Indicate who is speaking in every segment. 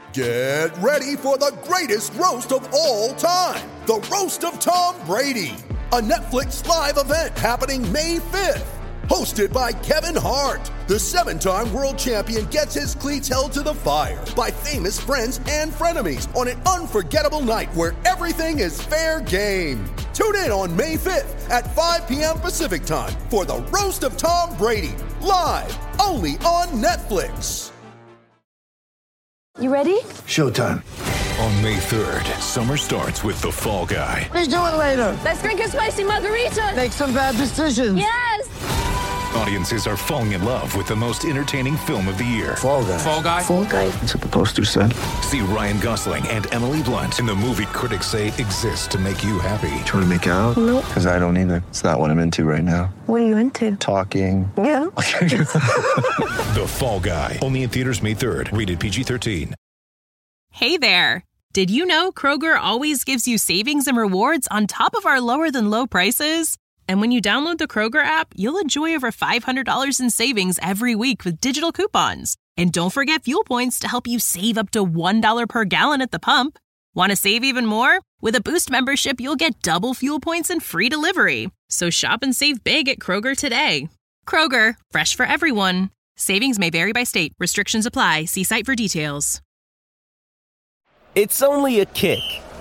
Speaker 1: Get ready for the greatest roast of all time, the Roast of Tom Brady, a Netflix live event happening May 5th. Hosted by Kevin Hart, the 7-time world champion gets his cleats held to the fire by famous friends and frenemies on an unforgettable night where everything is fair game. Tune in on May 5th at 5 p.m. Pacific time for the Roast of Tom Brady, live only on Netflix.
Speaker 2: You ready?
Speaker 3: Showtime.
Speaker 4: On May 3rd, summer starts with The Fall Guy.
Speaker 3: Let's do it later.
Speaker 2: Let's drink a spicy margarita.
Speaker 3: Make some bad decisions.
Speaker 2: Yes!
Speaker 4: Audiences are falling in love with the most entertaining film of the year.
Speaker 3: Fall Guy.
Speaker 4: Fall Guy?
Speaker 2: Fall guy.
Speaker 3: That's what the poster said.
Speaker 4: See Ryan Gosling and Emily Blunt in the movie critics say exists to make you happy.
Speaker 3: Trying to make it out?
Speaker 2: Nope.
Speaker 3: Because I don't either. It's not what I'm into right now.
Speaker 2: What are you into?
Speaker 3: Talking.
Speaker 2: Yeah.
Speaker 4: The Fall Guy. Only in theaters May 3rd. Rated PG-13.
Speaker 5: Hey there. Did you know Kroger always gives you savings and rewards on top of our lower than low prices? And when you download the Kroger app, you'll enjoy over $500 in savings every week with digital coupons. And don't forget fuel points to help you save up to $1 per gallon at the pump. Want to save even more? With a Boost membership, you'll get double fuel points and free delivery. So shop and save big at Kroger today. Kroger, fresh for everyone. Savings may vary by state. Restrictions apply. See site for details.
Speaker 6: It's only a kick,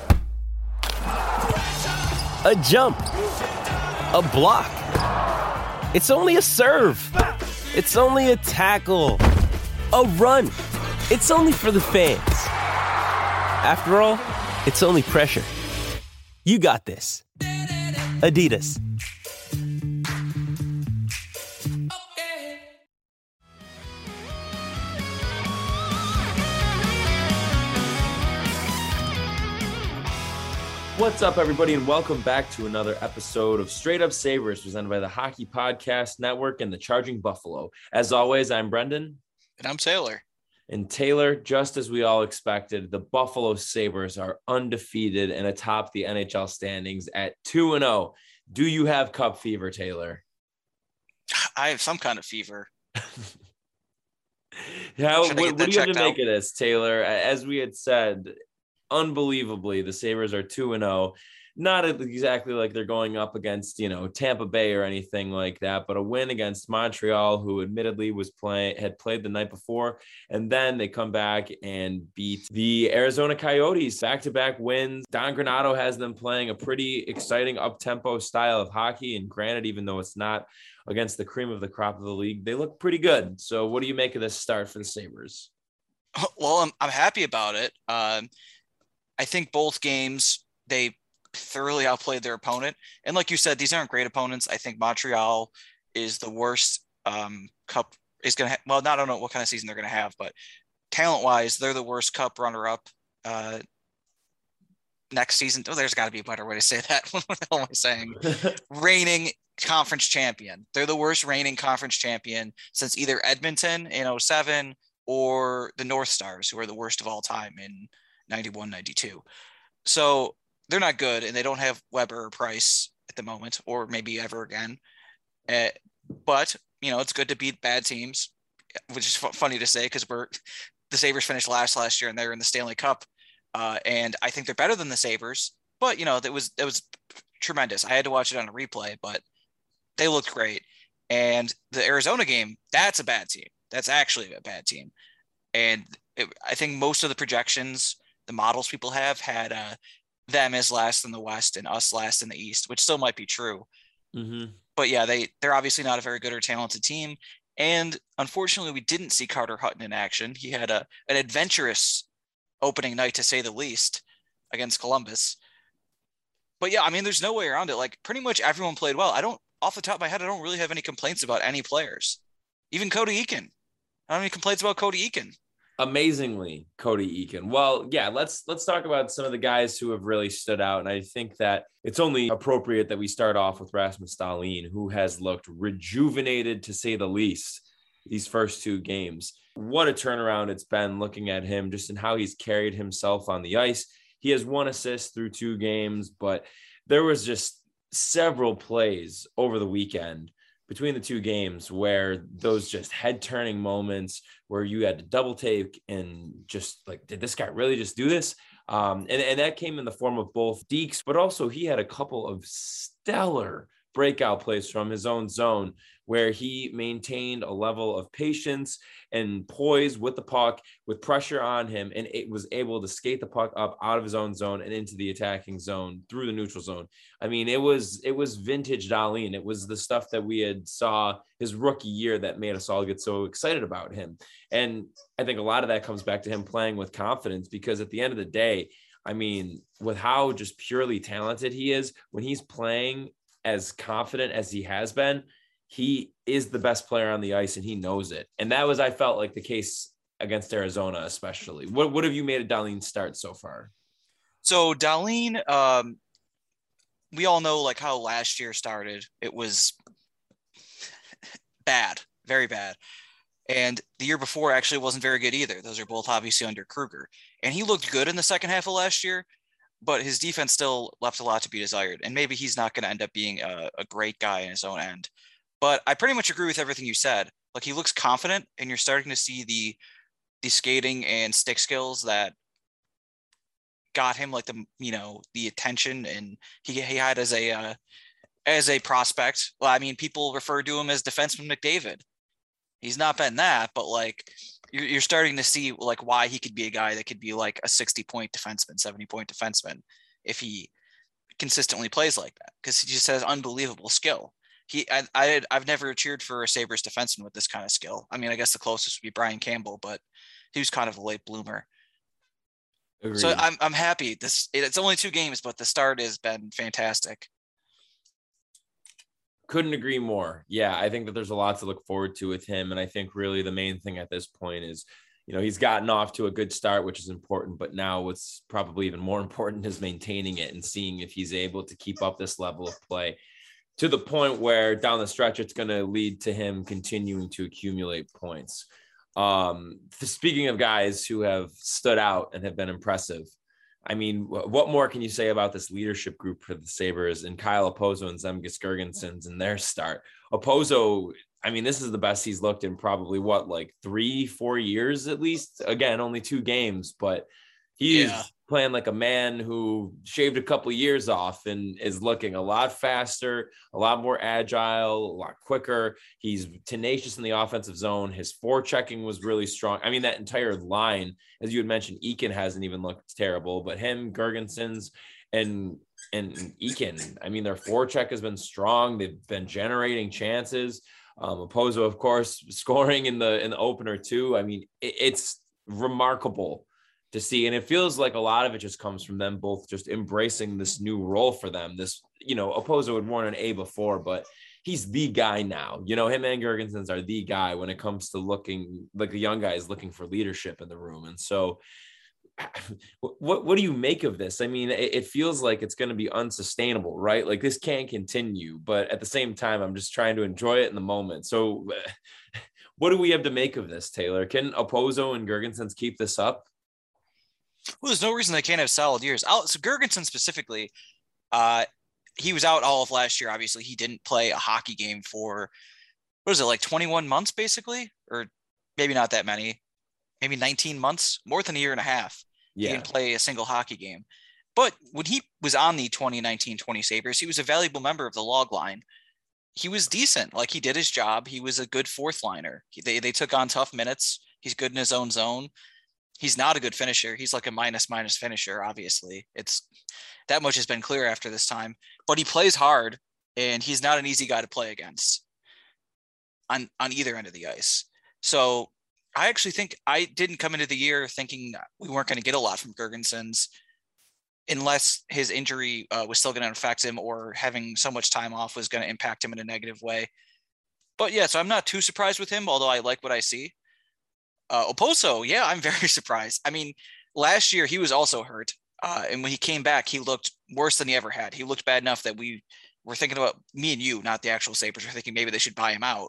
Speaker 6: a jump, a block. It's only a serve. It's only a tackle, a run. It's only for the fans. After all, it's only pressure. You got this. Adidas. What's up, everybody, and welcome back to another episode of Straight Up Sabres, presented by the Hockey Podcast Network and the Charging Buffalo. As always, I'm Brendan.
Speaker 7: And I'm Taylor.
Speaker 6: And Taylor, just as we all expected, the Buffalo Sabres are undefeated and atop the NHL standings at 2-0. Do you have cup fever, Taylor?
Speaker 7: I have some kind of fever.
Speaker 6: What do you have to make of this, Taylor? As we had said, unbelievably, the Sabres are 2-0. Not exactly like they're going up against, Tampa Bay or anything like that, but a win against Montreal, who admittedly had played the night before. And then they come back and beat the Arizona Coyotes, back-to-back wins. Don Granato has them playing a pretty exciting up-tempo style of hockey. And granted, even though it's not against the cream of the crop of the league, they look pretty good. So what do you make of this start for the Sabres?
Speaker 7: Well, I'm happy about it. I think both games, they thoroughly outplayed their opponent. And like you said, these aren't great opponents. I think Montreal is the worst cup is going to I don't know what kind of season they're going to have, but talent-wise, they're the worst cup runner-up next season. Oh, there's got to be a better way to say that. What the hell am I saying? Reigning conference champion. They're the worst reigning conference champion since either Edmonton in 2007 or the North Stars, who are the worst of all time in 91, 92. So they're not good, and they don't have Weber or Price at the moment, or maybe ever again. But, it's good to beat bad teams, which is funny to say because the Sabres finished last year, and they were in the Stanley Cup. And I think they're better than the Sabres, but, it was tremendous. I had to watch it on a replay, but they looked great. And the Arizona game, that's a bad team. That's actually a bad team. And I think most of the projections, the models people have had them as last in the West and us last in the East, which still might be true.
Speaker 6: Mm-hmm.
Speaker 7: But yeah, they're obviously not a very good or talented team. And unfortunately, we didn't see Carter Hutton in action. He had an adventurous opening night, to say the least, against Columbus. But yeah, there's no way around it. Like, pretty much everyone played well. Off the top of my head, I don't really have any complaints about any players. Even Cody Eakin. I don't have any complaints about Cody Eakin.
Speaker 6: Amazingly, Cody Eakin. Well, yeah, let's talk about some of the guys who have really stood out. And I think that it's only appropriate that we start off with Rasmus Dahlin, who has looked rejuvenated, to say the least, these first two games. What a turnaround it's been looking at him, just in how he's carried himself on the ice. He has 1 assist through 2 games, but there was just several plays over the weekend between the two games where those just head turning moments where you had to double take and just like, did this guy really just do this? And that came in the form of both Deeks, but also he had a couple of stellar breakout plays from his own zone where he maintained a level of patience and poise with the puck with pressure on him, and it was able to skate the puck up out of his own zone and into the attacking zone through the neutral zone. I mean, it was vintage Dahlin. It was the stuff that we had saw his rookie year that made us all get so excited about him. And I think a lot of that comes back to him playing with confidence, because at the end of the day, I mean, with how just purely talented he is, when he's playing as confident as he has been, he is the best player on the ice and he knows it. And that was, I felt like, the case against Arizona, especially. What have you made of Dahlin's start so far?
Speaker 7: So Dahlin, we all know like how last year started. It was bad, very bad. And the year before actually wasn't very good either. Those are both obviously under Kruger. And he looked good in the second half of last year, but his defense still left a lot to be desired. And maybe he's not going to end up being a great guy in his own end. But I pretty much agree with everything you said. Like, he looks confident, and you're starting to see the skating and stick skills that got him like the attention and he had as a prospect. Well, I mean, people refer to him as defenseman McDavid. He's not been that, but like you're starting to see like why he could be a guy that could be like a 60-point defenseman, 70-point defenseman if he consistently plays like that, because he just has unbelievable skill. I've never cheered for a Sabres defenseman with this kind of skill. I mean, I guess the closest would be Brian Campbell, but he was kind of a late bloomer. Agreed. So I'm happy. It's only 2 games, but the start has been fantastic.
Speaker 6: Couldn't agree more. Yeah, I think that there's a lot to look forward to with him. And I think really the main thing at this point is, he's gotten off to a good start, which is important. But now what's probably even more important is maintaining it and seeing if he's able to keep up this level of play to the point where down the stretch, it's going to lead to him continuing to accumulate points. Speaking of guys who have stood out and have been impressive, I mean, what more can you say about this leadership group for the Sabres and Kyle Okposo and Zemgus Girgensons in their start? Okposo, I mean, this is the best he's looked in probably 3-4 years at least. Again, only 2 games, but he's playing like a man who shaved a couple of years off and is looking a lot faster, a lot more agile, a lot quicker. He's tenacious in the offensive zone. His forechecking was really strong. I mean, that entire line, as you had mentioned, Eakin hasn't even looked terrible, but him, Girgensons, and Eakin, I mean, their forecheck has been strong. They've been generating chances. Okposo, of course, scoring in the opener too. I mean, it's remarkable to see. And it feels like a lot of it just comes from them both just embracing this new role for them. This, Okposo had worn an A before, but he's the guy now. Him and Girgensons are the guy when it comes to looking like the young guys looking for leadership in the room. And so what do you make of this? I mean, it feels like it's going to be unsustainable, right? Like, this can't continue, but at the same time, I'm just trying to enjoy it in the moment. So what do we have to make of this, Taylor? Can Okposo and Girgensons keep this up?
Speaker 7: Well, there's no reason they can't have solid years. So Girgensons specifically, he was out all of last year. Obviously, he didn't play a hockey game for, 21 months, basically? Or maybe not that many. Maybe 19 months, more than a year and a half. Yeah. He didn't play a single hockey game. But when he was on the 2019-20 Sabres, he was a valuable member of the log line. He was decent. Like, he did his job. He was a good fourth liner. They took on tough minutes. He's good in his own zone. He's not a good finisher. He's like a minus finisher, obviously. It's that much has been clear after this time. But he plays hard, and he's not an easy guy to play against on either end of the ice. So I actually think I didn't come into the year thinking we weren't going to get a lot from Girgensons unless his injury was still going to affect him, or having so much time off was going to impact him in a negative way. But yeah, so I'm not too surprised with him, although I like what I see. Okposo, yeah, I'm very surprised. I mean, last year he was also hurt. And when he came back, he looked worse than he ever had. He looked bad enough that we were thinking about, me and you, not the actual Sabres, were thinking maybe they should buy him out.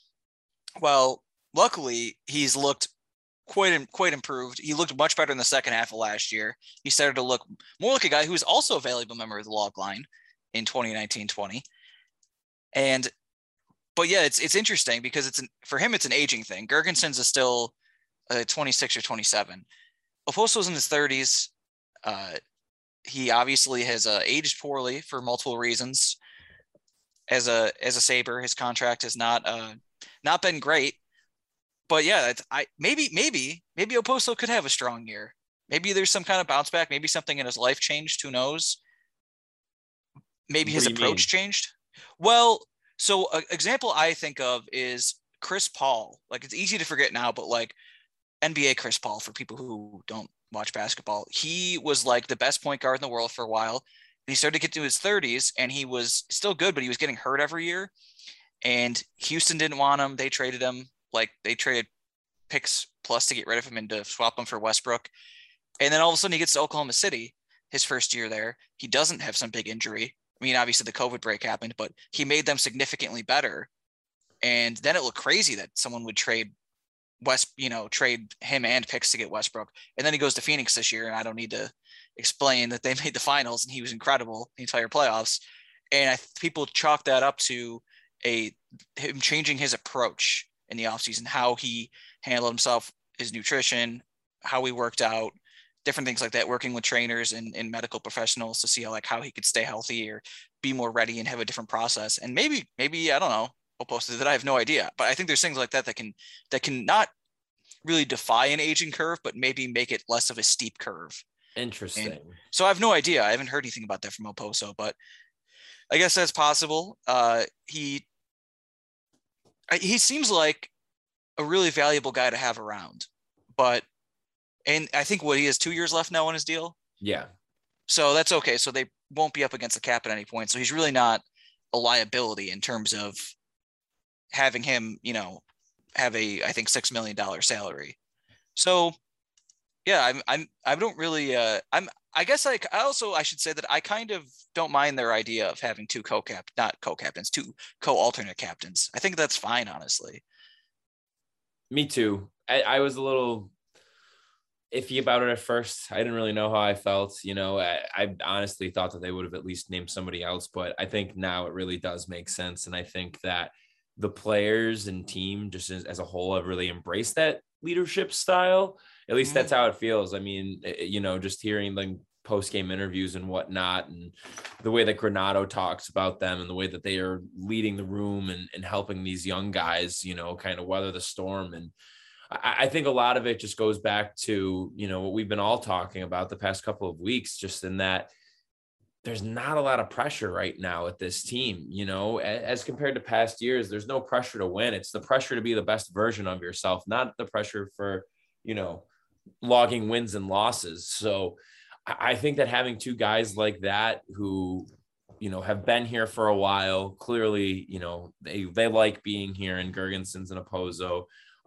Speaker 7: Well, luckily, he's looked quite improved. He looked much better in the second half of last year. He started to look more like a guy who was also a valuable member of the log line in 2019-20. but yeah, it's interesting because for him, it's an aging thing. Girgensons is still 26 or 27. Okposo's in his 30s. He obviously has aged poorly for multiple reasons. As a Sabre, his contract has not been great. But yeah, maybe Okposo could have a strong year. Maybe there's some kind of bounce back. Maybe something in his life changed. Who knows? Maybe his approach changed. Well, so an example I think of is Chris Paul. Like, it's easy to forget now, but like NBA Chris Paul, for people who don't watch basketball, he was like the best point guard in the world for a while. And he started to get to his 30s and he was still good, but he was getting hurt every year. And Houston didn't want him. They traded him. Like, they traded picks plus to get rid of him and to swap him for Westbrook. And then all of a sudden he gets to Oklahoma City, his first year there. He doesn't have some big injury. I mean, obviously the COVID break happened, but he made them significantly better. And then it looked crazy that someone would trade him and picks to get Westbrook. And then he goes to Phoenix this year. And I don't need to explain that they made the finals and he was incredible the entire playoffs. And people chalk that up to him changing his approach in the offseason, how he handled himself, his nutrition, how he worked out, different things like that, working with trainers and medical professionals to see how he could stay healthy or be more ready and have a different process. And maybe, I don't know, Okposo that I have no idea, but I think there's things like that can not really defy an aging curve, but maybe make it less of a steep curve.
Speaker 6: Interesting.
Speaker 7: And so I have no idea. I haven't heard anything about that from Okposo, but I guess that's possible. He seems like a really valuable guy to have around, and I think he has 2 years left now on his deal.
Speaker 6: Yeah.
Speaker 7: So that's okay. So they won't be up against the cap at any point. So he's really not a liability in terms of having him, have I think $6 million salary. So yeah, I don't really, I guess I should say that I kind of don't mind their idea of having two co-alternate captains. I think that's fine, honestly.
Speaker 6: Me too. I was a little iffy about it at first. I didn't really know how I felt. I honestly thought that they would have at least named somebody else, but I think now it really does make sense. And I think that the players and team just as a whole have really embraced that leadership style. At least that's how it feels. I mean, just hearing the post-game interviews and whatnot, and the way that Granato talks about them and the way that they are leading the room and helping these young guys, kind of weather the storm. And I think a lot of it just goes back to, what we've been all talking about the past couple of weeks, just in that there's not a lot of pressure right now at this team, as compared to past years. There's no pressure to win. It's the pressure to be the best version of yourself, not the pressure for, logging wins and losses. So I think that having two guys like that who, have been here for a while, clearly, they like being here, in Girgensons and Okposo.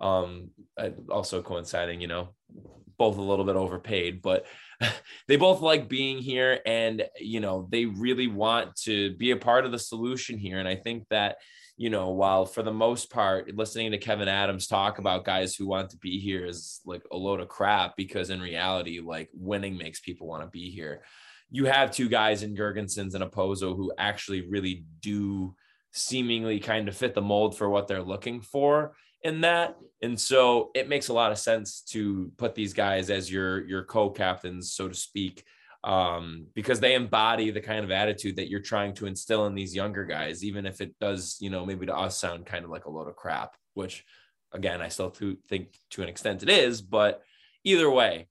Speaker 6: Also coinciding, both a little bit overpaid, but they both like being here, and, they really want to be a part of the solution here. And I think that, while for the most part, listening to Kevin Adams talk about guys who want to be here is like a load of crap, because in reality, like, winning makes people want to be here. You have two guys in Girgensons and Okposo who actually really do seemingly kind of fit the mold for what they're looking for in that. And so it makes a lot of sense to put these guys as your co-captains, so to speak, because they embody the kind of attitude that you're trying to instill in these younger guys, even if it does, maybe to us sound kind of like a load of crap, which again, I still think to an extent it is, but either way,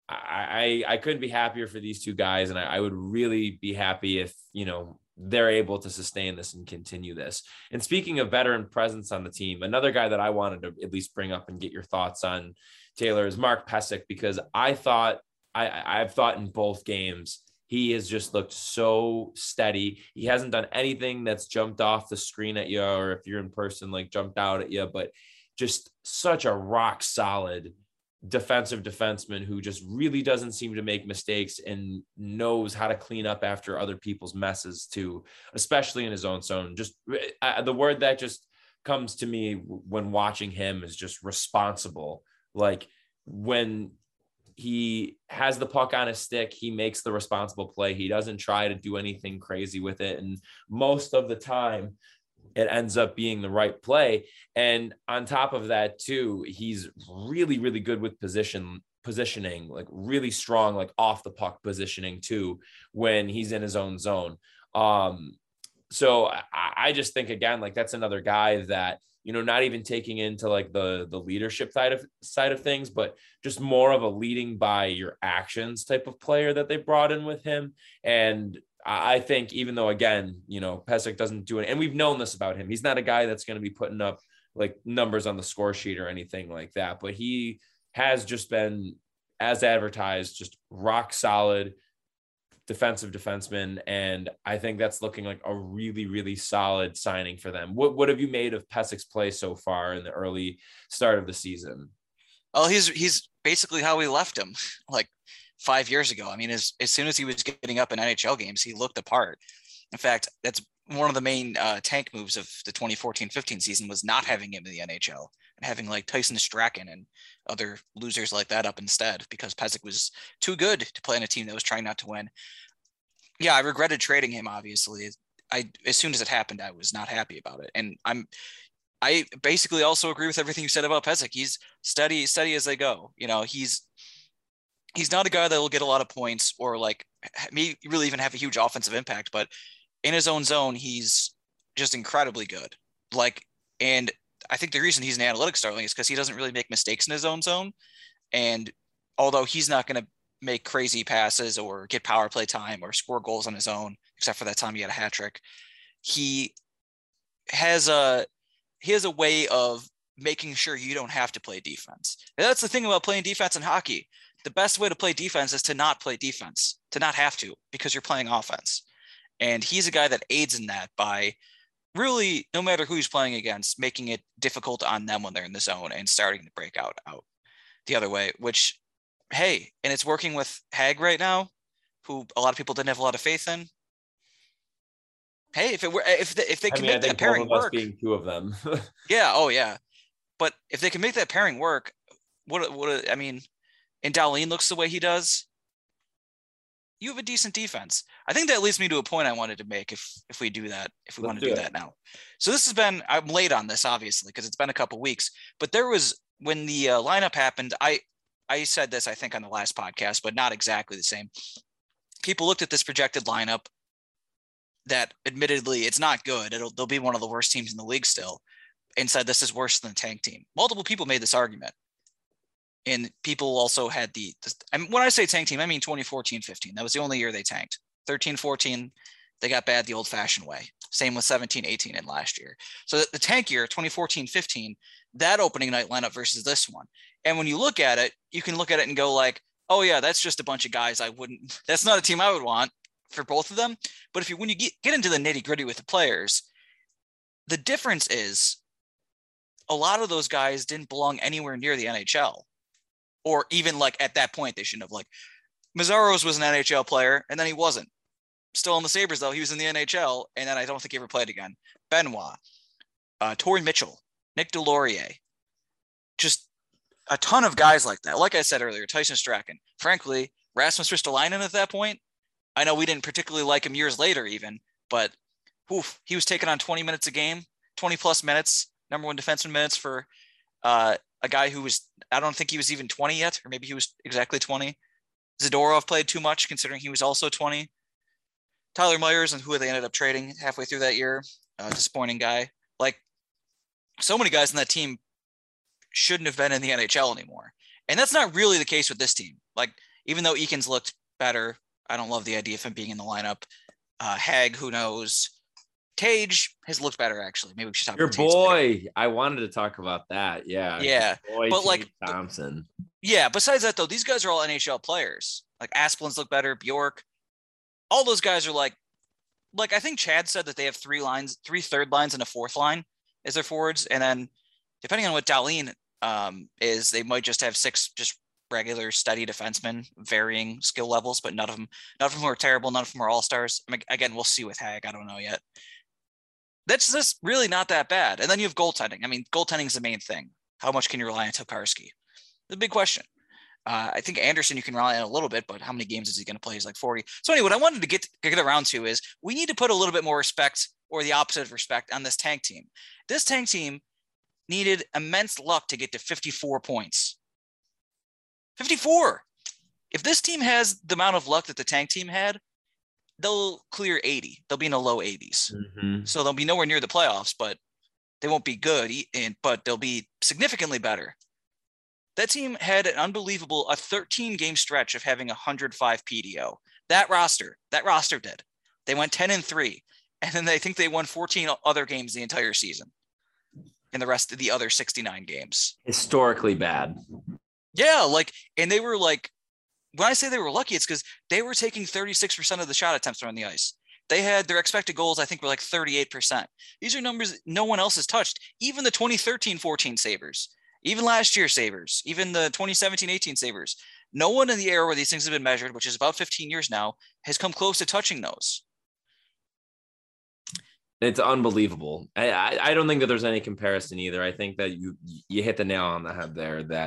Speaker 6: I couldn't be happier for these two guys. And I would really be happy if, they're able to sustain this and continue this. And speaking of veteran presence on the team, another guy that I wanted to at least bring up and get your thoughts on, Taylor, is Mark Pysyk, because I've thought in both games, he has just looked so steady. He hasn't done anything that's jumped off the screen at you, or if you're in person, like jumped out at you, but just such a rock solid defensive defenseman who just really doesn't seem to make mistakes and knows how to clean up after other people's messes too, especially in his own zone. Just the word that just comes to me when watching him is just responsible. Like, when he has the puck on his stick, he makes the responsible play. He doesn't try to do anything crazy with it. And most of the time, it ends up being the right play. And on top of that too, he's really, really good with positioning, like really strong, like off the puck positioning too, when he's in his own zone. So I just think, again, like that's another guy that, you know, not even taking into like the leadership side of things, but just more of a leading by your actions type of player that they brought in with him. And I think, even though, again, you know, Pysyk doesn't do it, and we've known this about him, he's not a guy that's going to be putting up like numbers on the score sheet or anything like that, but he has just been, as advertised, just rock solid defensive defenseman. And I think that's looking like a really, really solid signing for them. What have you made of Pysyk's play so far in the early start of the season?
Speaker 7: Well, he's basically how we left him like 5 years ago. I mean, as soon as he was getting up in NHL games, he looked the part. In fact, that's one of the main tank moves of the 2014-15 season, was not having him in the NHL and having like Tyson Strachan and other losers like that up instead, because Pysyk was too good to play on a team that was trying not to win. Yeah, I regretted trading him, obviously. As soon as it happened, I was not happy about it. And I basically also agree with everything you said about Pysyk. He's steady as they go. You know, he's not a guy that will get a lot of points or like maybe really even have a huge offensive impact, but in his own zone, he's just incredibly good. Like, and I think the reason he's an analytics darling is because he doesn't really make mistakes in his own zone. And although he's not going to make crazy passes or get power play time or score goals on his own, except for that time he had a hat trick, he has a way of making sure you don't have to play defense. And that's the thing about playing defense in hockey. The best way to play defense is to not play defense, to not have to, because you're playing offense. And he's a guy that aids in that by really, no matter who he's playing against, making it difficult on them when they're in the zone and starting to break out the other way, which, hey, and it's working with Hag right now, who a lot of people didn't have a lot of faith in. Hey, if they can make that pairing work,
Speaker 6: being two of them.
Speaker 7: Yeah. Oh yeah. But if they can make that pairing work, I mean, and Dahlin looks the way he does, you have a decent defense. I think that leads me to a point I wanted to make if we do that, if we want to do that now. So this has been, I'm late on this obviously, because it's been a couple weeks, but there was, when the lineup happened, I said this, I think on the last podcast, but not exactly the same. People looked at this projected lineup that admittedly it's not good. They'll be one of the worst teams in the league still, and said this is worse than the tank team. Multiple people made this argument. And people also had when I say tank team, I mean 2014-15. That was the only year they tanked. 13-14, they got bad the old-fashioned way. Same with 17-18 and last year. So the tank year, 2014-15, that opening night lineup versus this one. And when you look at it, you can look at it and go like, oh yeah, that's just a bunch of guys that's not a team I would want for both of them. But when you get into the nitty-gritty with the players, the difference is a lot of those guys didn't belong anywhere near the NHL. Or even like at that point, they shouldn't have. Like Mazzaros was an NHL player, and then he wasn't. Still in the Sabres, though. He was in the NHL, and then I don't think he ever played again. Benoit, Torrey Mitchell, Nick Delorier. Just a ton of guys like that. Like I said earlier, Tyson Strachan. Frankly, Rasmus Ristolainen at that point, I know we didn't particularly like him years later even, but he was taking on 20 minutes a game, 20-plus minutes, number one defenseman minutes for a guy who was, I don't think he was even 20 yet, or maybe he was exactly 20. Zadorov played too much considering he was also 20. Tyler Myers, and who they ended up trading halfway through that year, disappointing guy. Like, so many guys in that team shouldn't have been in the NHL anymore. And that's not really the case with this team. Like, even though Eakins looked better, I don't love the idea of him being in the lineup. Hag, who knows? Tage has looked better, actually. Maybe we should talk about
Speaker 6: your boy. I wanted to talk about that. Yeah.
Speaker 7: Yeah.
Speaker 6: Boy,
Speaker 7: but
Speaker 6: Tage
Speaker 7: like
Speaker 6: Thompson.
Speaker 7: Yeah. Besides that, though, these guys are all NHL players. Like Asplin's look better. Bjork. All those guys are like I think Chad said that they have three third lines and a fourth line as their forwards. And then depending on what Dahlin is, they might just have six just regular steady defensemen, varying skill levels, but none of them are terrible. None of them are all-stars. I mean, again, we'll see with Hag. I don't know yet. That's just really not that bad. And then you have goaltending. I mean, goaltending is the main thing. How much can you rely on Tokarski? The big question. I think Anderson you can rely on a little bit, but how many games is he going to play? He's like 40. So anyway, what I wanted to get around to is we need to put a little bit more respect or the opposite of respect on this tank team. This tank team needed immense luck to get to 54 points. 54. If this team has the amount of luck that the tank team had, they'll clear 80. They'll be in the low 80s.
Speaker 6: Mm-hmm.
Speaker 7: So they'll be nowhere near the playoffs, but they won't be good, but they'll be significantly better. That team had an unbelievable 13-game stretch of having 105 PDO. That roster did. They went 10-3, and then I think they won 14 other games the entire season in the rest of the other 69 games.
Speaker 6: Historically bad.
Speaker 7: Yeah, and they were when I say they were lucky, it's because they were taking 36% of the shot attempts around the ice. They had their expected goals, I think, were 38%. These are numbers no one else has touched. Even the 2013-14 Sabres, even last year's Sabres, even the 2017-18 Sabres. No one in the era where these things have been measured, which is about 15 years now, has come close to touching those.
Speaker 6: It's unbelievable. I don't think that there's any comparison either. I think that you hit the nail on the head there, that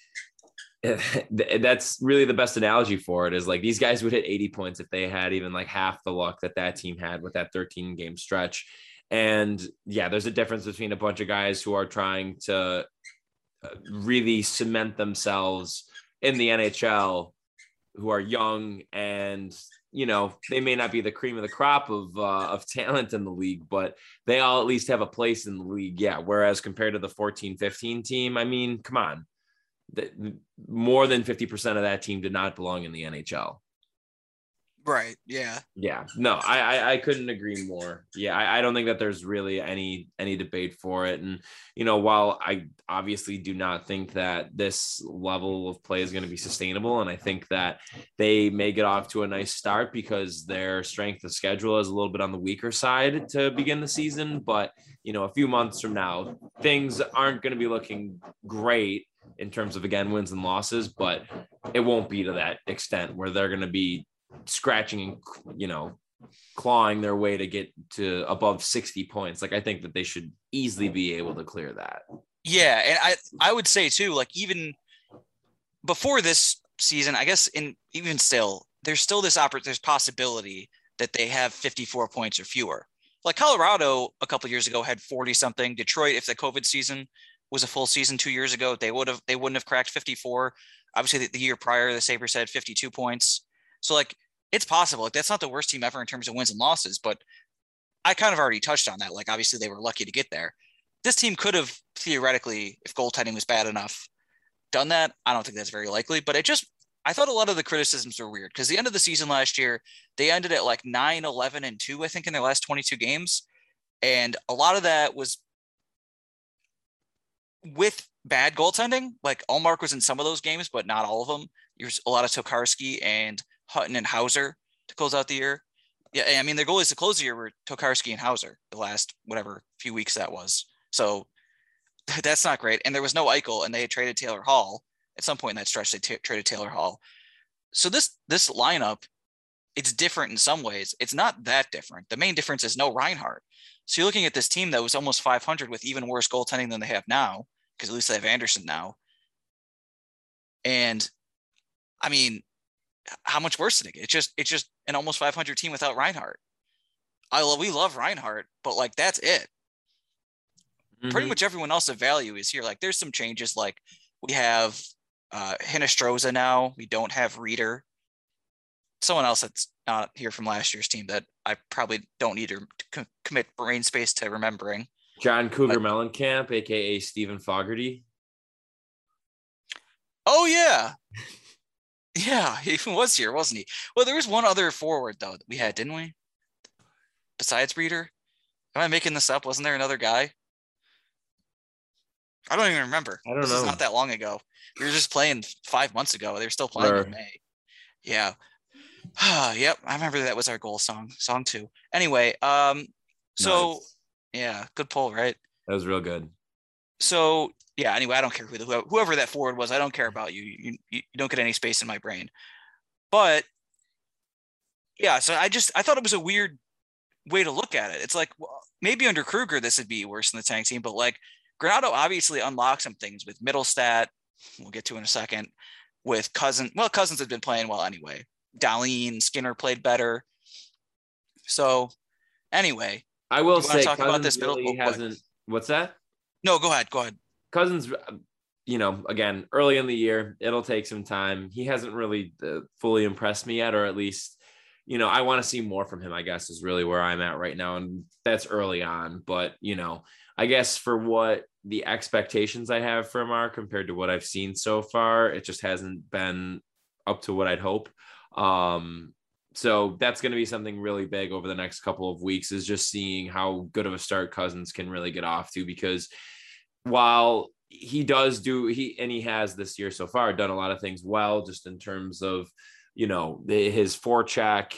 Speaker 6: that's really the best analogy for it, is these guys would hit 80 points if they had even half the luck that team had with that 13-game stretch. And yeah, there's a difference between a bunch of guys who are trying to really cement themselves in the NHL, who are young and, they may not be the cream of the crop of talent in the league, but they all at least have a place in the league. Yeah. Whereas compared to the 14-15 team, I mean, come on, more than 50% of that team did not belong in the NHL.
Speaker 7: Right. Yeah.
Speaker 6: Yeah. No, I couldn't agree more. Yeah. I don't think that there's really any debate for it. And, while I obviously do not think that this level of play is going to be sustainable, and I think that they may get off to a nice start because their strength of schedule is a little bit on the weaker side to begin the season. But, a few months from now, things aren't going to be looking great in terms of, again, wins and losses, but it won't be to that extent where they're going to be scratching and clawing their way to get to above 60 points. I think that they should easily be able to clear that.
Speaker 7: Yeah, and I would say too, even before this season, I guess, even still, there's still there's possibility that they have 54 points or fewer. Colorado a couple of years ago had 40 something. Detroit, if the COVID season was a full season 2 years ago, they wouldn't have cracked 54. Obviously, the year prior, the Sabres had 52 points. So it's possible. That's not the worst team ever in terms of wins and losses, but I kind of already touched on that. Obviously they were lucky to get there. This team could have theoretically, if goaltending was bad enough, done that. I don't think that's very likely, but I thought a lot of the criticisms were weird because the end of the season last year, they ended at 9-11-2, I think, in their last 22 games. And a lot of that was with bad goaltending. Ullmark was in some of those games, but not all of them. There's a lot of Tokarski and Hutton and Hauser to close out the year. Yeah, I mean, their goalies to close the year were Tokarski and Hauser the last few weeks that was. So that's not great. And there was no Eichel, and they had traded Taylor Hall at some point in that stretch. They traded Taylor Hall. So this lineup, it's different in some ways. It's not that different. The main difference is no Reinhart. So you're looking at this team that was almost 500 with even worse goaltending than they have now, because at least they have Anderson now. And I mean, how much worse did it get? It's just an almost 500 team without Reinhart. We love Reinhart, but that's it. Mm-hmm. Pretty much everyone else of value is here. There's some changes. We have Hinostroza now. We don't have Reeder. Someone else that's not here from last year's team that I probably don't need to commit brain space to remembering.
Speaker 6: John Cougar Mellencamp, aka Stephen Fogarty.
Speaker 7: Oh yeah. Yeah, he was here, wasn't he? Well, there was one other forward, though, that we had, didn't we? Besides Reeder? Am I making this up? Wasn't there another guy? I don't even remember.
Speaker 6: I don't know.
Speaker 7: This is not that long ago. We were just playing 5 months ago. They were still playing in May. Yeah. Yep, I remember that was our goal song 2. Anyway, so, nice. Yeah, good pull, right?
Speaker 6: That was real good.
Speaker 7: So, yeah, anyway, I don't care whoever that forward was. I don't care about you. You don't get any space in my brain. But, yeah, so I thought it was a weird way to look at it. It's well, maybe under Kruger, this would be worse than the tank team. But, Granato obviously unlocked some things with Middlestat. We'll get to in a second. With Cousins. Well, Cousins had been playing well anyway. Dahlin, Skinner played better. So, anyway,
Speaker 6: I will
Speaker 7: say
Speaker 6: talk about this really hasn't. What's that?
Speaker 7: No, go ahead.
Speaker 6: Cousins, again, early in the year, it'll take some time. He hasn't really fully impressed me yet, or at least, I want to see more from him, I guess, is really where I'm at right now. And that's early on. But, I guess for what the expectations I have from him are compared to what I've seen so far, it just hasn't been up to what I'd hope. So that's going to be something really big over the next couple of weeks, is just seeing how good of a start Cousins can really get off to, because while he has this year so far done a lot of things well, just in terms of, his forecheck,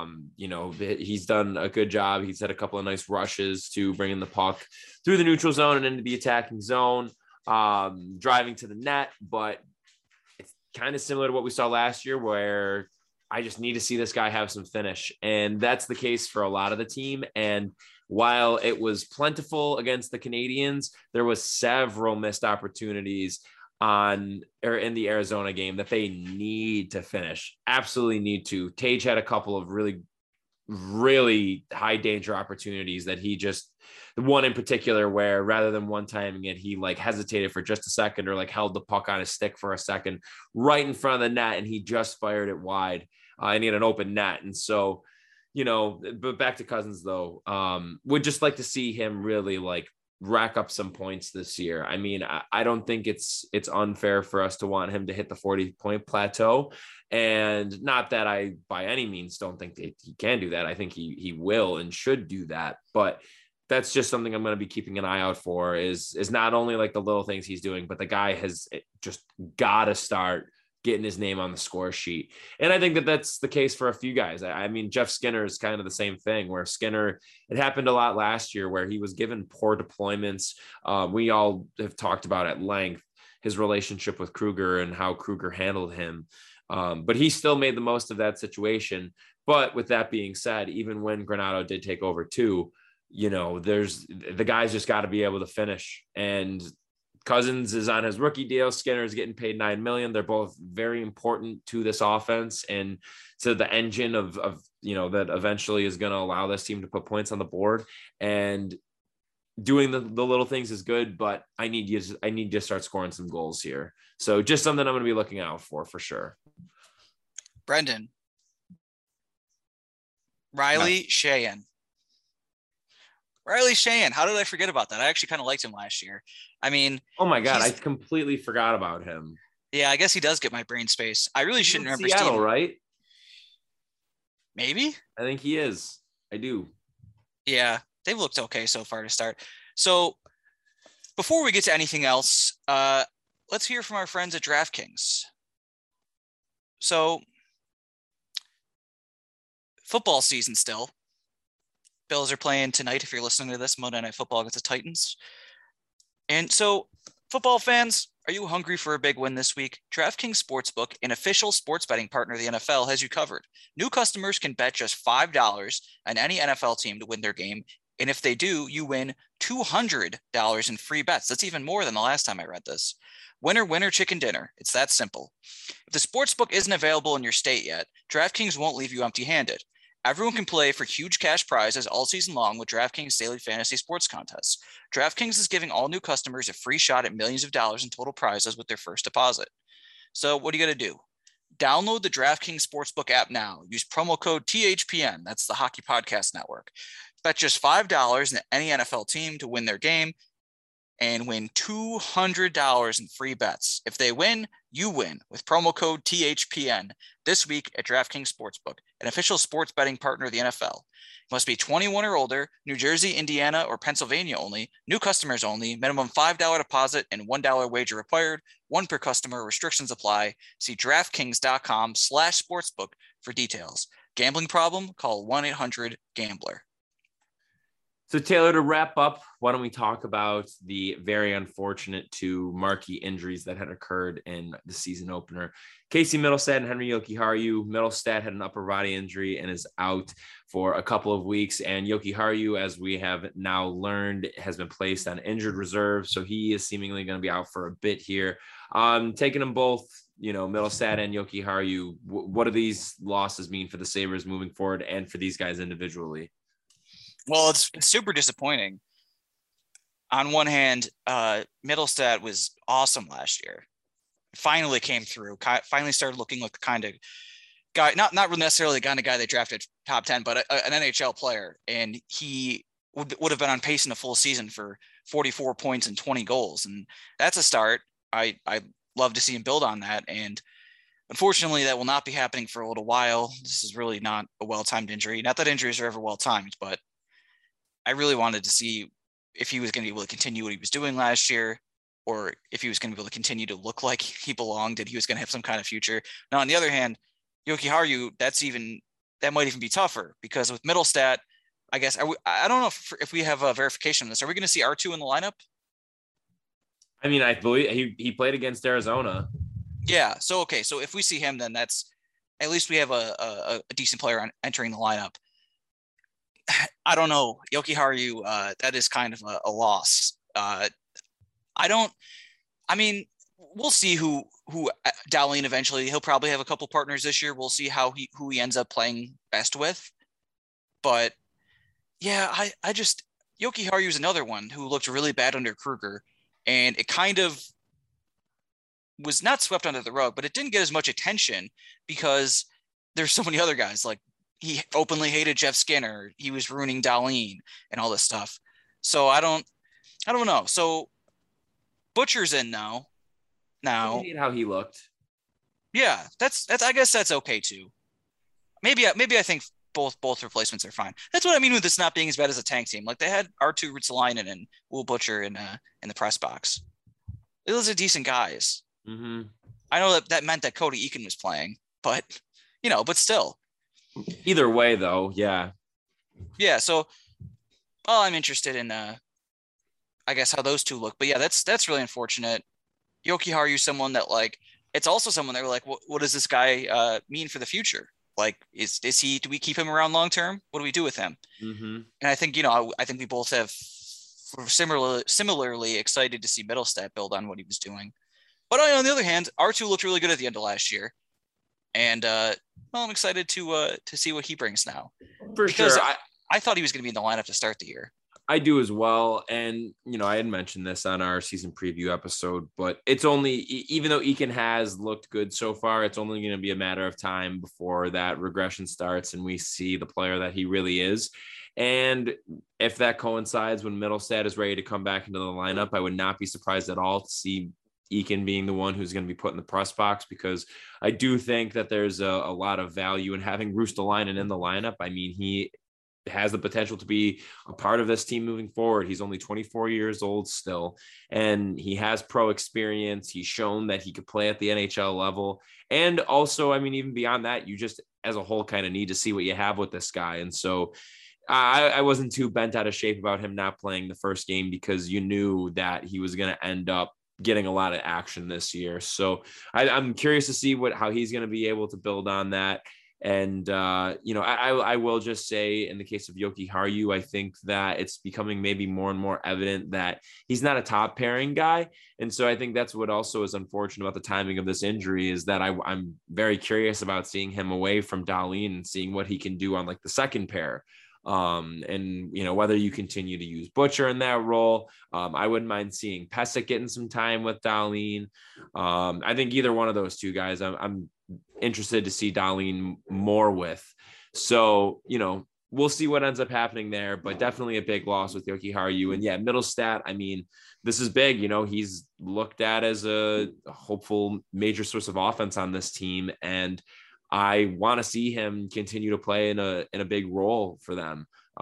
Speaker 6: he's done a good job. He's had a couple of nice rushes to bring in the puck through the neutral zone and into the attacking zone, driving to the net. But it's kind of similar to what we saw last year, where I just need to see this guy have some finish. And that's the case for a lot of the team. And while it was plentiful against the Canadians, there was several missed opportunities in the Arizona game that they need to finish. Absolutely need to. Tage had a couple of really, really high danger opportunities that the one in particular where rather than one timing it, he hesitated for just a second, or held the puck on his stick for a second right in front of the net, and he just fired it wide. And he had an open net. And so, but back to Cousins though, would just like to see him really rack up some points this year. I mean, I don't think it's unfair for us to want him to hit the 40-point plateau. And not that I, by any means, don't think that he can do that. I think he will and should do that. But that's just something I'm going to be keeping an eye out for, is not only the little things he's doing, but the guy has just got to start getting his name on the score sheet. And I think that that's the case for a few guys. I mean, Jeff Skinner is kind of the same thing, where Skinner, it happened a lot last year where he was given poor deployments. We all have talked about at length his relationship with Kruger and how Kruger handled him. But he still made the most of that situation. But with that being said, even when Granato did take over too, the guys just got to be able to finish. And Cousins is on his rookie deal. Skinner is getting paid $9 million. They're both very important to this offense and to the engine of that eventually is going to allow this team to put points on the board. And doing the little things is good, but I need to start scoring some goals here. So just something I'm going to be looking out for sure.
Speaker 7: Brendan. Riley Sheahan. Riley Sheahan. How did I forget about that? I actually kind of liked him last year. I mean,
Speaker 6: oh my God, I completely forgot about him.
Speaker 7: Yeah, I guess he does get my brain space. I really shouldn't remember
Speaker 6: Seattle, Steve. Right?
Speaker 7: Maybe.
Speaker 6: I think he is. I do.
Speaker 7: Yeah, they've looked okay so far to start. So before we get to anything else, let's hear from our friends at DraftKings. So football season still. Bills are playing tonight. If you're listening to this, Monday Night Football against the Titans. And so, football fans, are you hungry for a big win this week? DraftKings Sportsbook, an official sports betting partner of the NFL, has you covered. New customers can bet just $5 on any NFL team to win their game. And if they do, you win $200 in free bets. That's even more than the last time I read this. Winner, winner, chicken dinner. It's that simple. If the Sportsbook isn't available in your state yet, DraftKings won't leave you empty-handed. Everyone can play for huge cash prizes all season long with DraftKings Daily Fantasy Sports Contests. DraftKings is giving all new customers a free shot at millions of dollars in total prizes with their first deposit. So what do you got to do? Download the DraftKings Sportsbook app now. Use promo code THPN. That's the Hockey Podcast Network. Bet just $5 in any NFL team to win their game and win $200 in free bets. If they win, you win with promo code THPN this week at DraftKings Sportsbook, an official sports betting partner of the NFL. Must be 21 or older, New Jersey, Indiana, or Pennsylvania only, new customers only, minimum $5 deposit and $1 wager required, one per customer, restrictions apply. See DraftKings.com/sportsbook for details. Gambling problem? Call 1-800-GAMBLER.
Speaker 6: So Taylor, to wrap up, why don't we talk about the very unfortunate two marquee injuries that had occurred in the season opener. Casey Mittelstadt and Henri Jokiharju. Mittelstadt had an upper body injury and is out for a couple of weeks. And Jokiharju, as we have now learned, has been placed on injured reserve. So he is seemingly going to be out for a bit here. Taking them both, Mittelstadt and Jokiharju, what do these losses mean for the Sabres moving forward and for these guys individually?
Speaker 7: Well, it's super disappointing. On one hand, Middlestat was awesome last year. Finally came through. Finally started looking like the kind of guy, not necessarily the kind of guy they drafted top 10, but an NHL player. And he would have been on pace in a full season for 44 points and 20 goals. And that's a start. I love to see him build on that. And unfortunately, that will not be happening for a little while. This is really not a well-timed injury. Not that injuries are ever well-timed, but I really wanted to see if he was going to be able to continue what he was doing last year, or if he was going to be able to continue to look like he belonged and he was going to have some kind of future. Now, on the other hand, Jokiharju, that might even be tougher, because with Middlestat, I guess, I don't know if we have a verification on this. Are we going to see R2 in the lineup?
Speaker 6: I mean, I believe he played against Arizona.
Speaker 7: Yeah. So, okay. So if we see him, then that's, at least we have a decent player entering the lineup. I don't know. Jokiharju, that is kind of a loss. We'll see who Dahlin eventually, he'll probably have a couple partners this year. We'll see who he ends up playing best with. But yeah, I just, Jokiharju is another one who looked really bad under Kruger, and it kind of was not swept under the rug, but it didn't get as much attention because there's so many other guys. Like, he openly hated Jeff Skinner. He was ruining Dahlin and all this stuff. So I don't know. So Butcher's in now.
Speaker 6: I hate how he looked.
Speaker 7: Yeah, that's I guess that's okay too. Maybe I think both replacements are fine. That's what I mean with this not being as bad as a tank team. Like, they had R2 Ruotsalainen and Will Butcher in the press box. Those are decent guys.
Speaker 6: Mm-hmm.
Speaker 7: I know that meant that Cody Eakin was playing, but but still.
Speaker 6: Either way, though, yeah.
Speaker 7: Yeah, so I'm interested in I guess how those two look. But yeah, that's really unfortunate. Jokiharju is someone that, like, it's also someone that we're like, what does this guy mean for the future? Like, is he, do we keep him around long term? What do we do with him?
Speaker 6: Mm-hmm.
Speaker 7: And I think, I think we both have similarly excited to see Middlestat build on what he was doing. But on the other hand, R2 looked really good at the end of last year. And I'm excited to see what he brings now.
Speaker 6: For sure.
Speaker 7: I thought he was going to be in the lineup to start the year.
Speaker 6: I do as well. And, I had mentioned this on our season preview episode, but it's only, even though Eakin has looked good so far, it's only going to be a matter of time before that regression starts and we see the player that he really is. And if that coincides when Middlestat is ready to come back into the lineup, I would not be surprised at all to see Eakin being the one who's going to be put in the press box, because I do think that there's a lot of value in having Ruotsalainen in the lineup. I mean, he has the potential to be a part of this team moving forward. He's only 24 years old still, and he has pro experience. He's shown that he could play at the NHL level. And also, I mean, even beyond that, you just as a whole kind of need to see what you have with this guy. And so I wasn't too bent out of shape about him not playing the first game, because you knew that he was going to end up getting a lot of action this year. So I'm curious to see how he's going to be able to build on that. And, I will just say, in the case of Jokiharju, I think that it's becoming maybe more and more evident that he's not a top pairing guy. And so I think that's what also is unfortunate about the timing of this injury, is that I'm very curious about seeing him away from Dahlin and seeing what he can do on like the second pair. And whether you continue to use Butcher in that role, I wouldn't mind seeing Pysyk getting some time with Dahlin. I think either one of those two guys, I'm interested to see Dahlin more with. So, we'll see what ends up happening there, but definitely a big loss with Jokiharju. And yeah, Middlestat, I mean, this is big. He's looked at as a hopeful major source of offense on this team, and I want to see him continue to play in a big role for them.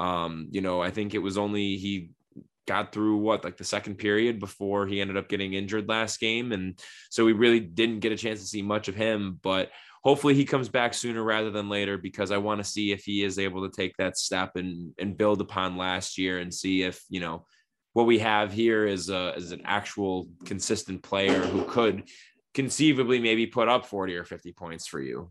Speaker 6: I think it was only he got through the second period before he ended up getting injured last game. And so we really didn't get a chance to see much of him, but hopefully he comes back sooner rather than later, because I want to see if he is able to take that step and build upon last year and see if, what we have here is an actual consistent player who could conceivably maybe put up 40 or 50 points for you.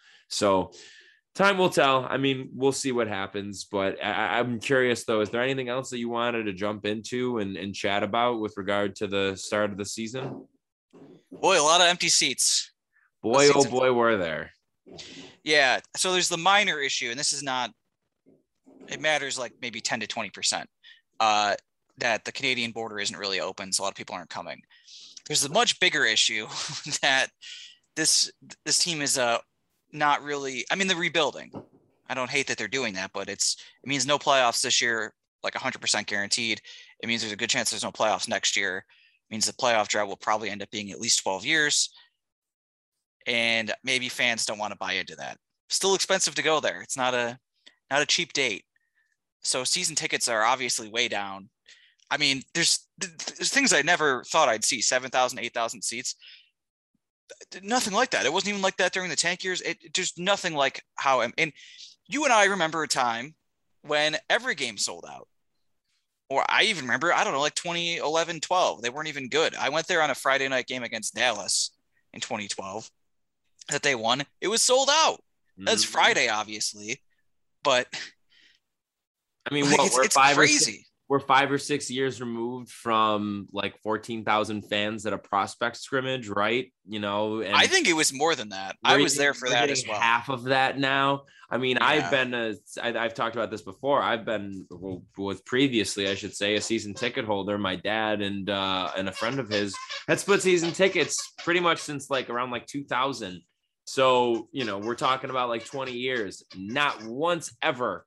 Speaker 6: So time will tell. I mean, we'll see what happens, but I'm curious though, is there anything else that you wanted to jump into and chat about with regard to the start of the season?
Speaker 7: Boy, a lot of empty seats.
Speaker 6: Boy, oh boy, were there.
Speaker 7: Yeah. So there's the minor issue, and this is not It matters like maybe 10 to 20%. That the Canadian border isn't really open, so a lot of people aren't coming. There's a much bigger issue that this team is not really. I mean, they're rebuilding. I don't hate that they're doing that, but it means no playoffs this year, like 100% guaranteed. It means there's a good chance there's no playoffs next year. It means the playoff drought will probably end up being at least 12 years, and maybe fans don't want to buy into that. Still expensive to go there. It's not a cheap date. So season tickets are obviously way down. I mean, there's things I never thought I'd see, 7,000, 8,000 seats. Nothing like that. It wasn't even like that during the tank years. There's nothing like how, and you and I remember a time when every game sold out. Or I even remember, I don't know, like 2011, 12. They weren't even good. I went there on a Friday night game against Dallas in 2012 that they won. It was sold out. That's Friday, obviously. But
Speaker 6: I mean,
Speaker 7: like, it's crazy.
Speaker 6: We're 5 or 6 years removed from like 14,000 fans at a prospect scrimmage, right? You know, and
Speaker 7: I think it was more than that. I was there for that as well.
Speaker 6: Half of that now. I mean,
Speaker 7: Yeah.
Speaker 6: I've talked about this before. I've been previously, I should say, a season ticket holder. My dad and a friend of his had split season tickets pretty much since like around like 2000. So, you know, we're talking about like 20 years. Not once ever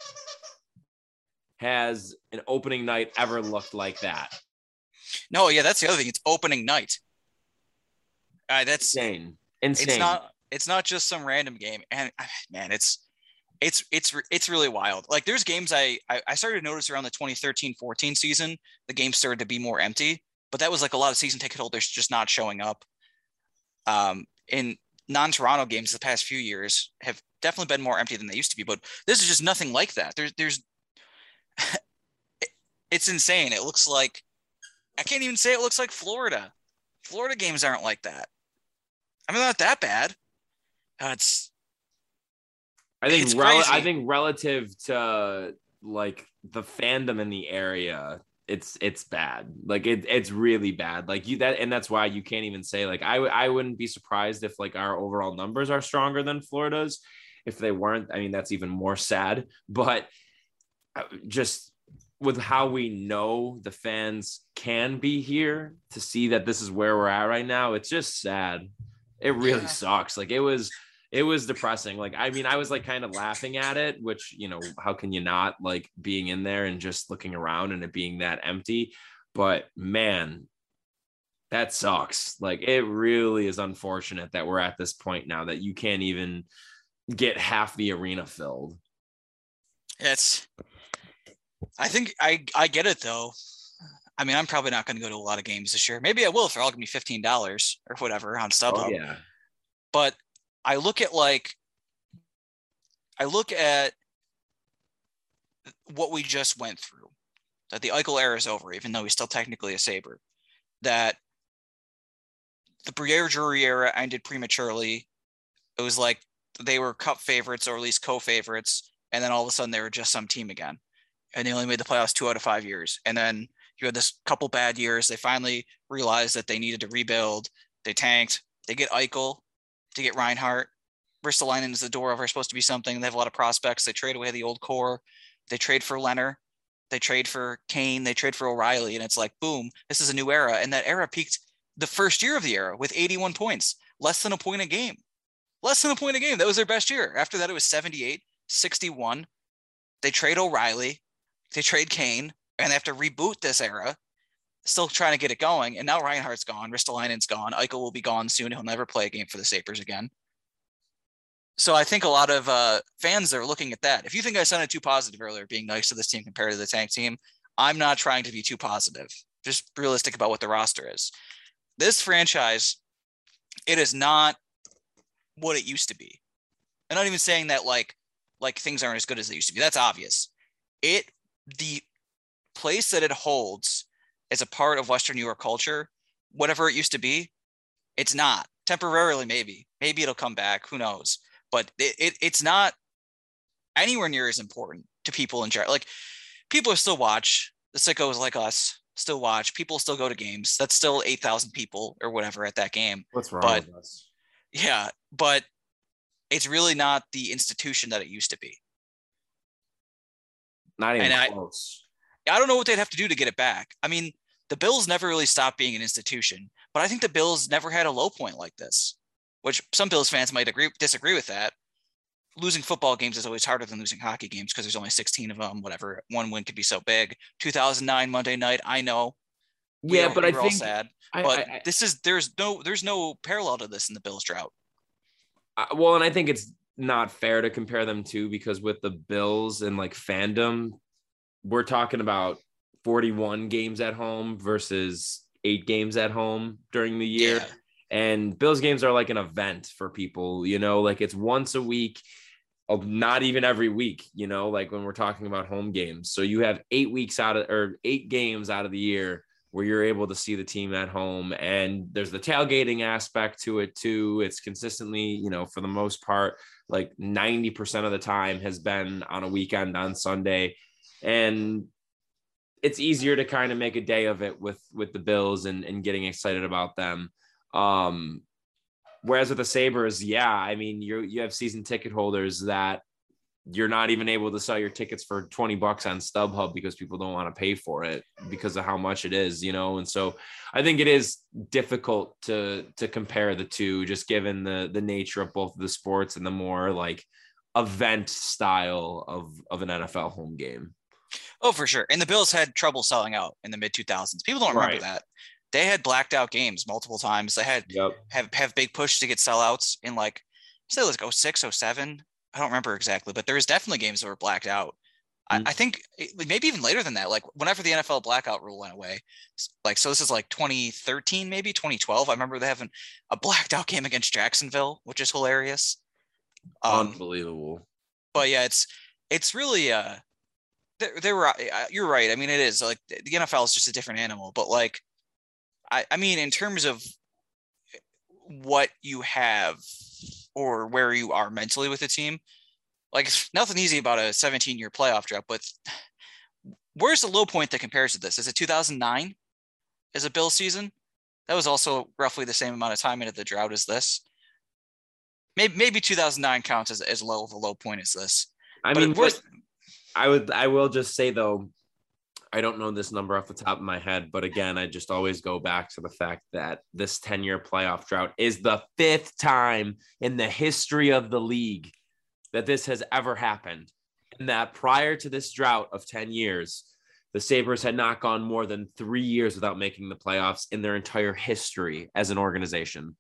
Speaker 6: has an opening night ever looked like that.
Speaker 7: No, yeah, that's the other thing. It's opening night. That's
Speaker 6: insane.
Speaker 7: It's not just some random game. And man, it's really wild. Like there's games I started to notice around the 2013-14 season, the game started to be more empty, but that was like a lot of season ticket holders just not showing up. In non-Toronto games the past few years have definitely been more empty than they used to be, but this is just nothing like that. There's it's insane. It looks like, I can't even say it looks like Florida. Florida games aren't like that. I mean, not that bad. I
Speaker 6: think relative to like the fandom in the area, it's bad. Like it's really bad. Like that's why you can't even say like I wouldn't be surprised if like our overall numbers are stronger than Florida's. If they weren't, I mean, that's even more sad. But just with how we know the fans can be here, to see that this is where we're at right now, it's just sad. It really sucks. Like it was depressing. Like, I mean, I was like kind of laughing at it, which, you know, how can you not, like being in there and just looking around and it being that empty? But man, that sucks. Like it really is unfortunate that we're at this point now that you can't even get half the arena filled.
Speaker 7: I think I get it though. I mean, I'm probably not going to go to a lot of games this year. Maybe I will if they're all going to be $15 or whatever on StubHub.
Speaker 6: Oh, yeah.
Speaker 7: But I look at what we just went through, that the Eichel era is over, even though he's still technically a Sabre, that the Briere-Drury era ended prematurely. It was like they were cup favorites or at least co-favorites. And then all of a sudden they were just some team again. And they only made the playoffs 2 out of 5 years. And then you had this couple bad years. They finally realized that they needed to rebuild. They tanked. They get Eichel to get Reinhart. Ristolainen is the door of are supposed to be something. They have a lot of prospects. They trade away the old core. They trade for Leonard. They trade for Kane. They trade for O'Reilly. And it's like, boom, this is a new era. And that era peaked the first year of the era with 81 points, less than a point a game. That was their best year. After that, it was 78, 61. They trade O'Reilly. They trade Kane. And they have to reboot this era, still trying to get it going. And now Reinhardt's gone. Ristolainen's gone. Eichel will be gone soon. He'll never play a game for the Sabres again. So I think a lot of fans are looking at that. If you think I sounded too positive earlier, being nice to this team compared to the tank team, I'm not trying to be too positive. Just realistic about what the roster is. This franchise, it is not what it used to be. I'm not even saying that like things aren't as good as they used to be. That's obvious. The place that it holds as a part of Western New York culture, whatever it used to be, it's not. Temporarily, maybe it'll come back. Who knows? But it's not anywhere near as important to people in general. Like, people still watch. The sickos like us still watch. People still go to games. That's still 8,000 people or whatever at that game.
Speaker 6: What's wrong with us?
Speaker 7: Yeah, but it's really not the institution that it used to be.
Speaker 6: Not even
Speaker 7: And
Speaker 6: close.
Speaker 7: I don't know what they'd have to do to get it back. I mean, the Bills never really stopped being an institution, but I think the Bills never had a low point like this, which some Bills fans might disagree with that. Losing football games is always harder than losing hockey games because there's only 16 of them, whatever. One win could be so big. 2009 Monday night, I know.
Speaker 6: Yeah, but I
Speaker 7: think
Speaker 6: all
Speaker 7: sad. But there's no parallel to this in the Bills drought.
Speaker 6: Well, and I think it's not fair to compare them to, because with the Bills and like fandom, we're talking about 41 games at home versus 8 games at home during the year.
Speaker 7: Yeah.
Speaker 6: And Bills games are like an event for people, you know, like it's once a week, not even every week, you know, like when we're talking about home games. So you have 8 games out of the year where you're able to see the team at home, and there's the tailgating aspect to it too. It's consistently, you know, for the most part, like 90% of the time has been on a weekend on Sunday, and it's easier to kind of make a day of it with the Bills and getting excited about them. Whereas with the Sabres, yeah, I mean, you have season ticket holders that you're not even able to sell your tickets for $20 on StubHub because people don't want to pay for it because of how much it is, you know? And so I think it is difficult to compare the two, just given the nature of both of the sports and the more like event style of an NFL home game.
Speaker 7: Oh, for sure. And the Bills had trouble selling out in the mid 2000s. People don't remember that. They had blacked out games multiple times. They had have big push to get sellouts in like, say, let's go 06, 07. I don't remember exactly, but there was definitely games that were blacked out. Mm-hmm. I think maybe even later than that, like whenever the NFL blackout rule went away, like, so this is like 2013, maybe 2012. I remember they having a blacked out game against Jacksonville, which is hilarious.
Speaker 6: Unbelievable.
Speaker 7: But yeah, it's really, they were, you're right. I mean, it is like the NFL is just a different animal, but like, I mean, in terms of what you have or where you are mentally with the team, like it's nothing easy about a 17-year playoff drought, but where's the low point that compares to this? Is it 2009 as a Bills season? That was also roughly the same amount of time into the drought as this. Maybe 2009 counts as low of a low point as this.
Speaker 6: I mean, I will just say though, I don't know this number off the top of my head, but again, I just always go back to the fact that this 10-year playoff drought is the 5th time in the history of the league that this has ever happened. And that prior to this drought of 10 years, the Sabres had not gone more than 3 years without making the playoffs in their entire history as an organization.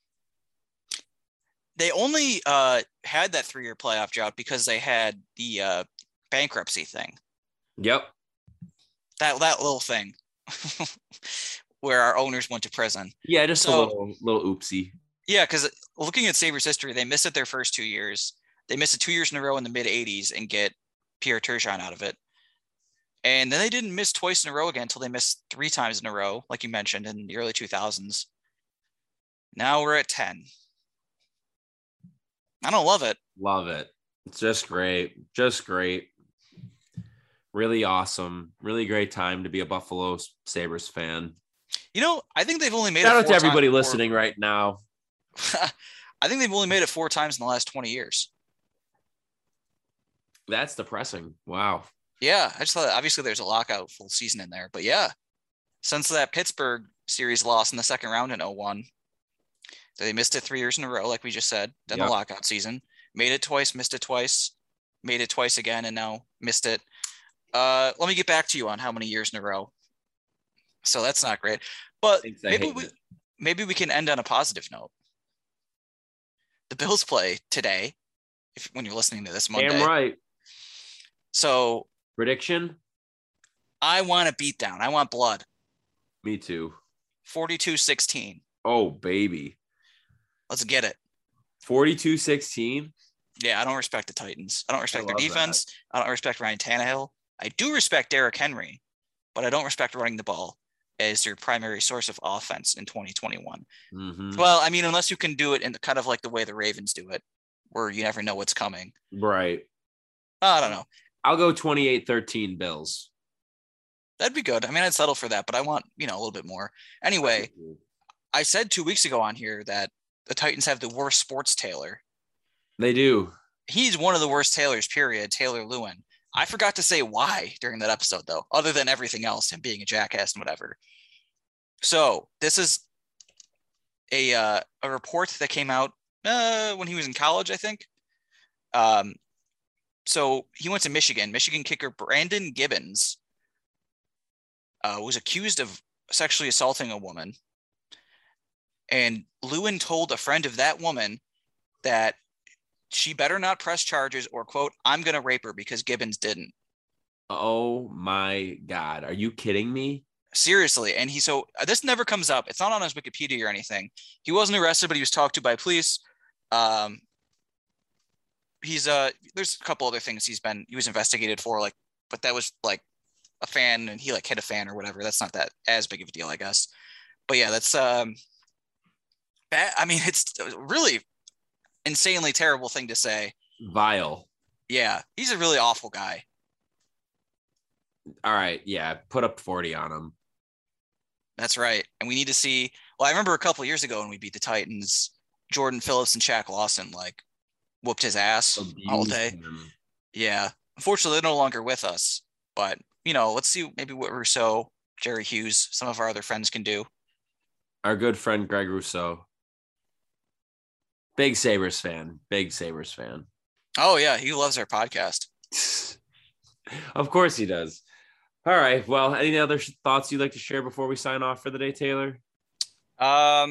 Speaker 7: They only had that 3-year playoff drought because they had the bankruptcy thing.
Speaker 6: Yep.
Speaker 7: That little thing where our owners went to prison.
Speaker 6: Yeah, just a little oopsie.
Speaker 7: Yeah, because looking at Sabres history, they missed it their first 2 years. They missed it 2 years in a row in the mid-'80s and get Pierre Turgeon out of it. And then they didn't miss twice in a row again until they missed 3 times in a row, like you mentioned, in the early 2000s. Now we're at 10. I don't love it.
Speaker 6: Love it. It's just great. Just great. Really awesome. Really great time to be a Buffalo Sabres fan.
Speaker 7: You know, I think they've only made
Speaker 6: Shout out to everybody listening right now.
Speaker 7: I think they've only made it 4 times in the last 20 years.
Speaker 6: That's depressing. Wow.
Speaker 7: Yeah, I just thought obviously there's a lockout full season in there, but yeah, since that Pittsburgh series loss in the second round in 2001, they missed it 3 years in a row, like we just said. Then the lockout season, made it twice, missed it twice, made it twice again, and now missed it. Let me get back to you on how many years in a row. So that's not great, but maybe we can end on a positive note. The Bills play today, when you're listening to this Monday.
Speaker 6: Damn right.
Speaker 7: So
Speaker 6: prediction?
Speaker 7: I want a beatdown. I want blood.
Speaker 6: Me too.
Speaker 7: 42-16.
Speaker 6: Oh, baby.
Speaker 7: Let's get it.
Speaker 6: 42-16?
Speaker 7: Yeah, I don't respect the Titans. I don't respect their defense. I don't respect Ryan Tannehill. I do respect Derrick Henry, but I don't respect running the ball as your primary source of offense in 2021. Mm-hmm. Well, I mean, unless you can do it in kind of like the way the Ravens do it, where you never know what's coming.
Speaker 6: Right.
Speaker 7: I don't know.
Speaker 6: I'll go 28-13 Bills.
Speaker 7: That'd be good. I mean, I'd settle for that, but I want, a little bit more. Anyway, I said 2 weeks ago on here that the Titans have the worst sports tailor.
Speaker 6: They do.
Speaker 7: He's one of the worst tailors, period, Taylor Lewin. I forgot to say why during that episode, though, other than everything else, him being a jackass and whatever. So this is a report that came out when he was in college, I think. So he went to Michigan. Michigan kicker Brandon Gibbons was accused of sexually assaulting a woman. And Lewin told a friend of that woman that she better not press charges or, quote, I'm going to rape her because Gibbons didn't.
Speaker 6: Oh, my God. Are you kidding me?
Speaker 7: Seriously. And this never comes up. It's not on his Wikipedia or anything. He wasn't arrested, but he was talked to by police. There's a couple other things he was investigated for, like, but that was like a fan and he like hit a fan or whatever. That's not that as big of a deal, I guess. But yeah, that's bad. I mean, it's a really insanely terrible thing to say.
Speaker 6: Vile.
Speaker 7: Yeah, he's a really awful guy.
Speaker 6: All right, yeah, put up 40 on him.
Speaker 7: That's right. And we need to see. Well, I remember a couple years ago when we beat the Titans, Jordan Phillips and Shaq Lawson like whooped his ass all day. Him. Yeah. Unfortunately, they're no longer with us. But, let's see maybe what Rousseau, Jerry Hughes, some of our other friends can do.
Speaker 6: Our good friend Greg Rousseau. Big Sabres fan. Oh,
Speaker 7: yeah. He loves our podcast.
Speaker 6: Of course he does. All right. Well, any other thoughts you'd like to share before we sign off for the day, Taylor?
Speaker 7: I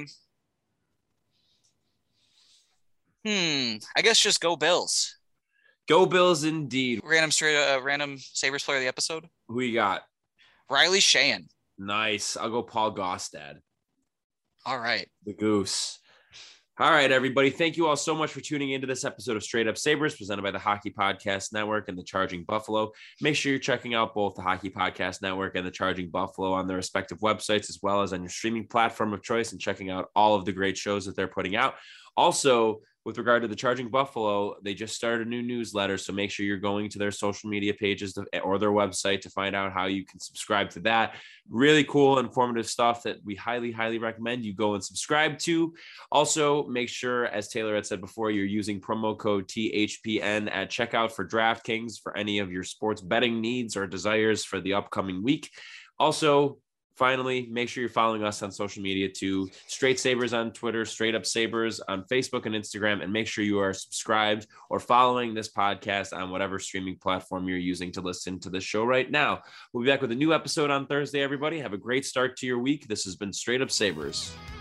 Speaker 7: guess just go Bills.
Speaker 6: Go Bills indeed.
Speaker 7: Random Sabres player of the episode.
Speaker 6: Who you got?
Speaker 7: Riley Sheahan.
Speaker 6: Nice. I'll go Paul Gostad.
Speaker 7: All right.
Speaker 6: The Goose. All right, everybody. Thank you all so much for tuning into this episode of Straight Up Sabres, presented by the Hockey Podcast Network and the Charging Buffalo. Make sure you're checking out both the Hockey Podcast Network and the Charging Buffalo on their respective websites, as well as on your streaming platform of choice, and checking out all of the great shows that they're putting out. Also, with regard to the Charging Buffalo, they just started a new newsletter, so make sure you're going to their social media pages or their website to find out how you can subscribe to that. Really cool, informative stuff that we highly, highly recommend you go and subscribe to. Also, make sure, as Taylor had said before, you're using promo code THPN at checkout for DraftKings for any of your sports betting needs or desires for the upcoming week. Also, finally, make sure you're following us on social media too. Straight Sabres on Twitter, Straight Up Sabres on Facebook and Instagram, and make sure you are subscribed or following this podcast on whatever streaming platform you're using to listen to this show right now. We'll be back with a new episode on Thursday, everybody. Have a great start to your week. This has been Straight Up Sabres.